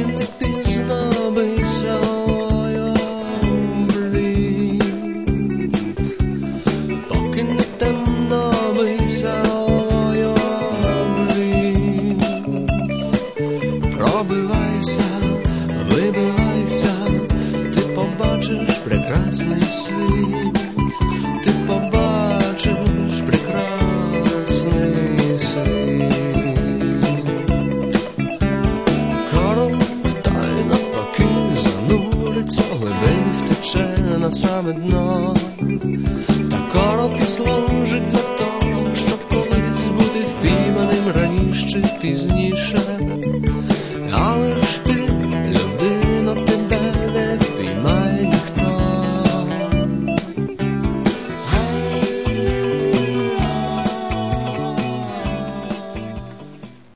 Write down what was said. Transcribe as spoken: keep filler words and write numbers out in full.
не пізно бийся, ой, блін. Поки не темно бийся, ой, блін. Пробивайся, вибивайся, ти побачиш прекрасний світ, ти побачиш прекрасний світ. Короб тайно поки зануриться, глибин втече на саме дно, та короб і слон